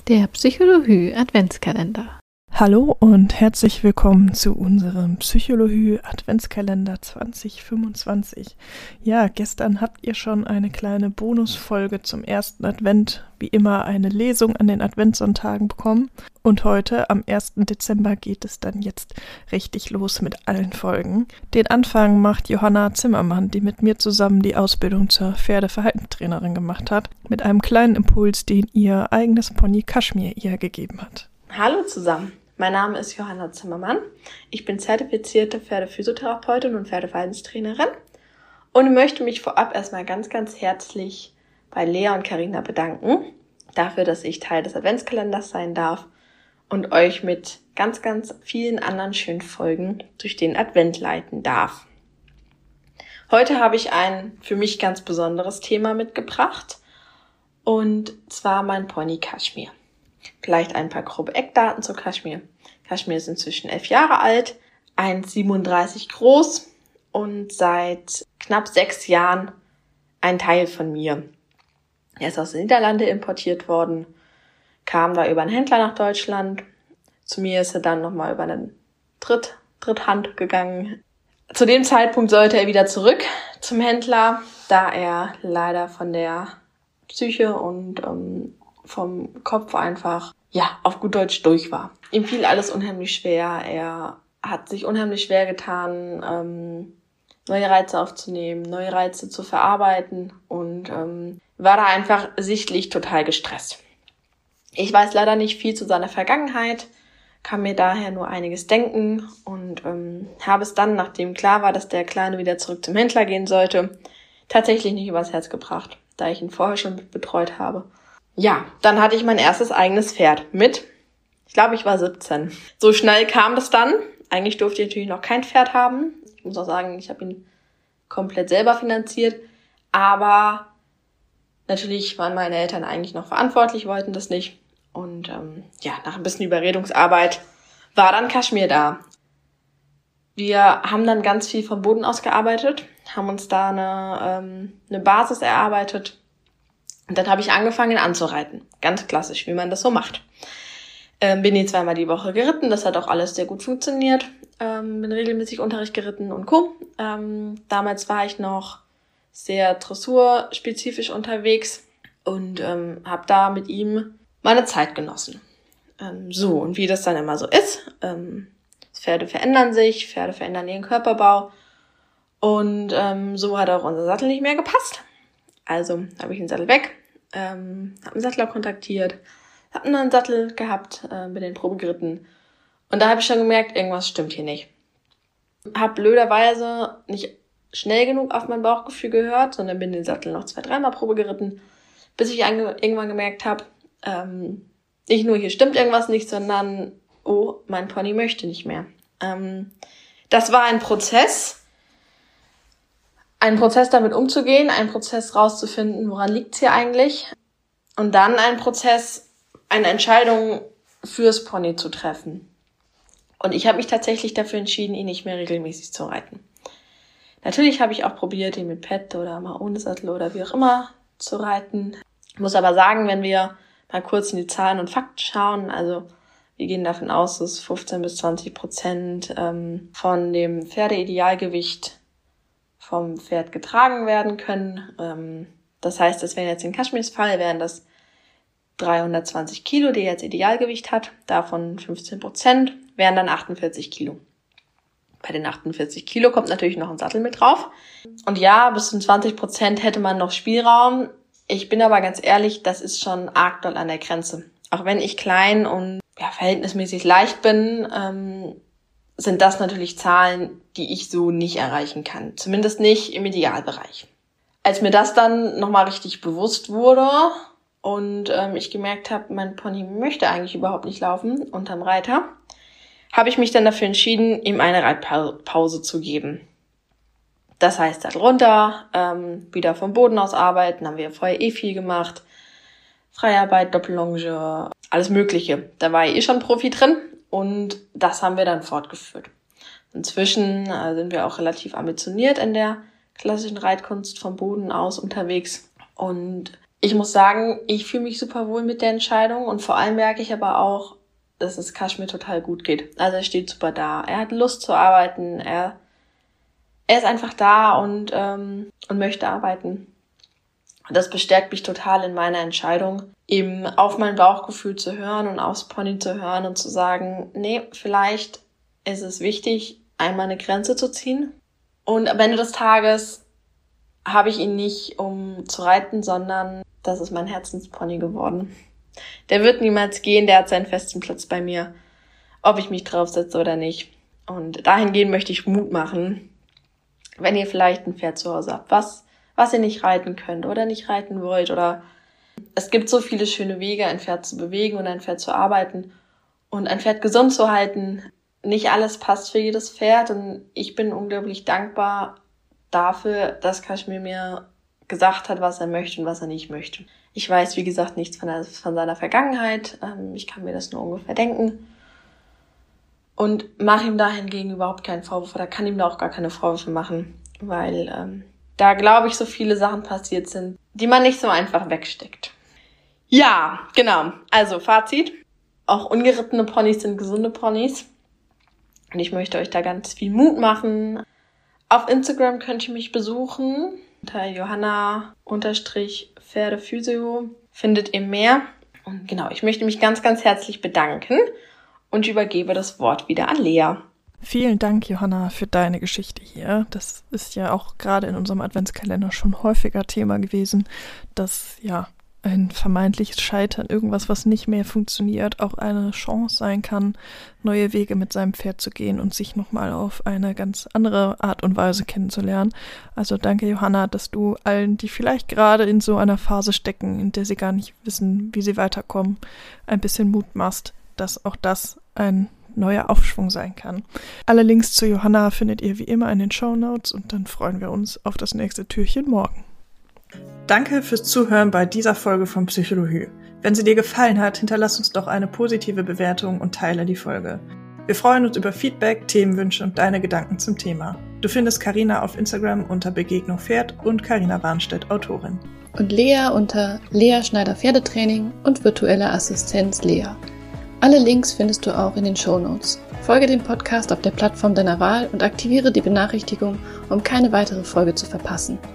Der Psychologie Adventskalender. Hallo und herzlich willkommen zu unserem Psychologie Adventskalender 2025. Ja, gestern habt ihr schon eine kleine Bonusfolge zum ersten Advent, wie immer eine Lesung an den Adventssonntagen bekommen. Und heute, am 1. Dezember, geht es dann jetzt richtig los mit allen Folgen. Den Anfang macht Johanna Zimmermann, die mit mir zusammen die Ausbildung zur Pferdeverhaltenstrainerin gemacht hat, mit einem kleinen Impuls, den ihr eigenes Pony Kaschmir ihr gegeben hat. Hallo zusammen, mein Name ist Johanna Zimmermann. Ich bin zertifizierte Pferdephysiotherapeutin und Pferdeverhaltenstrainerin und möchte mich vorab erstmal ganz herzlich bei Lea und Carina bedanken dafür, dass ich Teil des Adventskalenders sein darf und euch mit ganz vielen anderen schönen Folgen durch den Advent leiten darf. Heute habe ich ein für mich ganz besonderes Thema mitgebracht und zwar mein Pony Kaschmir. Vielleicht ein paar grobe Eckdaten zu Kaschmir. Kaschmir ist inzwischen 11 Jahre alt, 1,37 groß und seit knapp 6 Jahren ein Teil von mir. Er ist aus den Niederlanden importiert worden, kam da über einen Händler nach Deutschland. Zu mir ist er dann nochmal über eine Dritthand gegangen. Zu dem Zeitpunkt sollte er wieder zurück zum Händler, da er leider von der Psyche und vom Kopf einfach, auf gut Deutsch durch war. Ihm fiel alles unheimlich schwer. Er hat sich unheimlich schwer getan, neue Reize aufzunehmen, neue Reize zu verarbeiten und war da einfach sichtlich total gestresst. Ich weiß leider nicht viel zu seiner Vergangenheit, kann mir daher nur einiges denken und habe es dann, nachdem klar war, dass der Kleine wieder zurück zum Händler gehen sollte, tatsächlich nicht übers Herz gebracht, da ich ihn vorher schon betreut habe. Ja, dann hatte ich mein erstes eigenes Pferd mit. Ich glaube, ich war 17. So schnell kam das dann. Eigentlich durfte ich natürlich noch kein Pferd haben. Ich muss auch sagen, ich habe ihn komplett selber finanziert. Aber natürlich waren meine Eltern eigentlich noch verantwortlich, wollten das nicht. Und nach ein bisschen Überredungsarbeit war dann Kaschmir da. Wir haben dann ganz viel vom Boden aus gearbeitet, haben uns da eine Basis erarbeitet. Und dann habe ich angefangen, ihn anzureiten. Ganz klassisch, wie man das so macht. Bin ihn 2-mal die Woche geritten, das hat auch alles sehr gut funktioniert. Bin regelmäßig Unterricht geritten und Co. Damals war ich noch sehr dressurspezifisch unterwegs und habe da mit ihm meine Zeit genossen. Und wie das dann immer so ist, Pferde verändern sich, Pferde verändern ihren Körperbau und so hat auch unser Sattel nicht mehr gepasst. Also habe ich den Sattel weg, habe einen Sattler kontaktiert, habe einen neuen Sattel gehabt, bin den Probe geritten und da habe ich schon gemerkt, irgendwas stimmt hier nicht. Habe blöderweise nicht schnell genug auf mein Bauchgefühl gehört, sondern bin den Sattel noch 2-3 Mal Probe geritten, bis ich irgendwann gemerkt habe, nicht nur hier stimmt irgendwas nicht, sondern mein Pony möchte nicht mehr. Das war ein Prozess damit umzugehen, ein Prozess rauszufinden, woran liegt's hier eigentlich und dann ein Prozess, eine Entscheidung fürs Pony zu treffen. Und ich habe mich tatsächlich dafür entschieden, ihn nicht mehr regelmäßig zu reiten. Natürlich habe ich auch probiert, ihn mit Pet oder mal ohne Sattel oder wie auch immer zu reiten. Ich muss aber sagen, wenn wir mal kurz in die Zahlen und Fakten schauen, also wir gehen davon aus, dass 15-20% von dem Pferdeidealgewicht vom Pferd getragen werden können. Das heißt, das wären jetzt in Kaschmirs Fall, wären das 320 Kilo, die er jetzt Idealgewicht hat. Davon 15% wären dann 48 Kilo. Bei den 48 Kilo kommt natürlich noch ein Sattel mit drauf. Und ja, bis zu 20% hätte man noch Spielraum. Ich bin aber ganz ehrlich, das ist schon arg doll an der Grenze. Auch wenn ich klein und verhältnismäßig leicht bin, sind das natürlich Zahlen, die ich so nicht erreichen kann. Zumindest nicht im Idealbereich. Als mir das dann nochmal richtig bewusst wurde und ich gemerkt habe, mein Pony möchte eigentlich überhaupt nicht laufen unterm Reiter, habe ich mich dann dafür entschieden, ihm eine Reitpause zu geben. Das heißt, Sattel runter, wieder vom Boden aus arbeiten, haben wir vorher viel gemacht. Freiarbeit, Doppellonge, alles Mögliche. Da war ich schon Profi drin. Und das haben wir dann fortgeführt. Inzwischen sind wir auch relativ ambitioniert in der klassischen Reitkunst vom Boden aus unterwegs. Und Ich muss sagen, ich fühle mich super wohl mit der Entscheidung und vor allem merke ich aber auch, dass es Kashmir total gut geht. Also er steht super da. Er hat Lust zu arbeiten. Er ist einfach da und möchte arbeiten. Und das bestärkt mich total in meiner Entscheidung, eben auf mein Bauchgefühl zu hören und aufs Pony zu hören und zu sagen, nee, vielleicht ist es wichtig, einmal eine Grenze zu ziehen. Und am Ende des Tages habe ich ihn nicht, um zu reiten, sondern das ist mein Herzenspony geworden. Der wird niemals gehen, der hat seinen festen Platz bei mir, ob ich mich draufsetze oder nicht. Und dahingehend möchte ich Mut machen, wenn ihr vielleicht ein Pferd zu Hause habt, was ihr nicht reiten könnt oder nicht reiten wollt. Oder es gibt so viele schöne Wege, ein Pferd zu bewegen und ein Pferd zu arbeiten und ein Pferd gesund zu halten. Nicht alles passt für jedes Pferd und ich bin unglaublich dankbar dafür, dass Kashmir mir gesagt hat, was er möchte und was er nicht möchte. Ich weiß, wie gesagt, nichts von seiner Vergangenheit. Ich kann mir das nur ungefähr denken. Und mache ihm dahingegen überhaupt keinen Vorwurf oder kann ihm da auch gar keine Vorwürfe machen, weil da, glaube ich, so viele Sachen passiert sind, die man nicht so einfach wegsteckt. Ja, genau. Also Fazit. Auch ungerittene Ponys sind gesunde Ponys. Und ich möchte euch da ganz viel Mut machen. Auf Instagram könnt ihr mich besuchen. Unter Johanna_Pferdephysio findet ihr mehr. Und genau, ich möchte mich ganz, ganz herzlich bedanken und übergebe das Wort wieder an Lea. Vielen Dank, Johanna, für deine Geschichte hier. Das ist ja auch gerade in unserem Adventskalender schon häufiger Thema gewesen, dass ja ein vermeintliches Scheitern, irgendwas, was nicht mehr funktioniert, auch eine Chance sein kann, neue Wege mit seinem Pferd zu gehen und sich nochmal auf eine ganz andere Art und Weise kennenzulernen. Also danke, Johanna, dass du allen, die vielleicht gerade in so einer Phase stecken, in der sie gar nicht wissen, wie sie weiterkommen, ein bisschen Mut machst, dass auch das ein neuer Aufschwung sein kann. Alle Links zu Johanna findet ihr wie immer in den Shownotes und dann freuen wir uns auf das nächste Türchen morgen. Danke fürs Zuhören bei dieser Folge von Psychologie. Wenn sie dir gefallen hat, hinterlass uns doch eine positive Bewertung und teile die Folge. Wir freuen uns über Feedback, Themenwünsche und deine Gedanken zum Thema. Du findest Carina auf Instagram unter Begegnung Pferd und Carina Warnstedt, Autorin. Und Lea unter Lea Schneider Pferdetraining und virtuelle Assistenz Lea. Alle Links findest du auch in den Shownotes. Folge dem Podcast auf der Plattform deiner Wahl und aktiviere die Benachrichtigung, um keine weitere Folge zu verpassen.